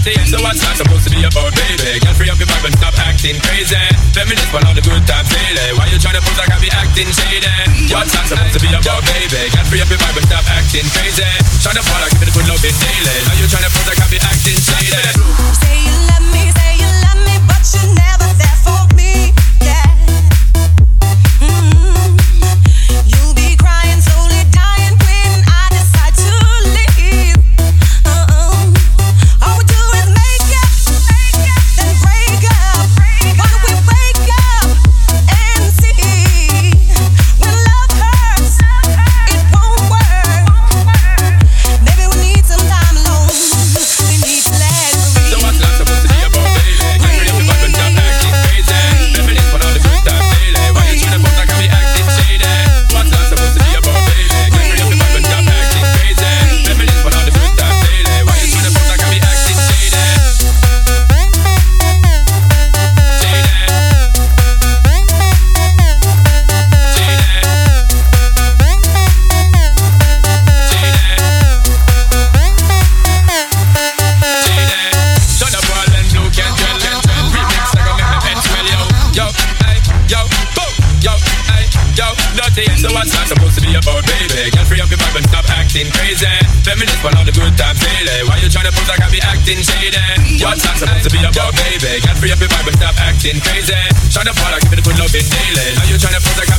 dirty. So what's that supposed to be about, baby? Girl, free up your vibe and stop acting crazy. Feminist for all the good times daily. Why you tryna pose like I be acting shady? What's that supposed to be about, baby? Girl, free up your vibe and stop acting crazy. Tryna fall like give me the good loving daily. Why you tryna pose like I be acting shady? Say you love me, but you're never there for me. Yeah. You'll be crying, slowly dying when I decide to leave. All we do is make up, then break up. Why don't we wake up and see? When love hurts, it won't work. Maybe we need some time alone. We need to let free. So what's that supposed to be about, baby? Girl, free up your vibe and stop acting crazy. Feminist for all the good times daily. Why you tryna pose like I be acting shady? What's that supposed to be about, baby? Girl, free up your vibe and stop acting crazy. Feminist for all the good times daily. Why you tryna pose like I be acting shady? Shut up all and blue can tell. Remix like a make my head swell, yo. Yo, ay, yo, boom, yo, ay, yo, dirty. So what's that supposed to be about, baby? Girl, free up your vibe and stop acting crazy. Feminist for all the good times daily. Why you tryna pose like I be acting shady? What's that supposed to be about, baby? Girl, free up your vibe and stop acting crazy. Tryna fall like give me the good loving daily. Why you tryna pose like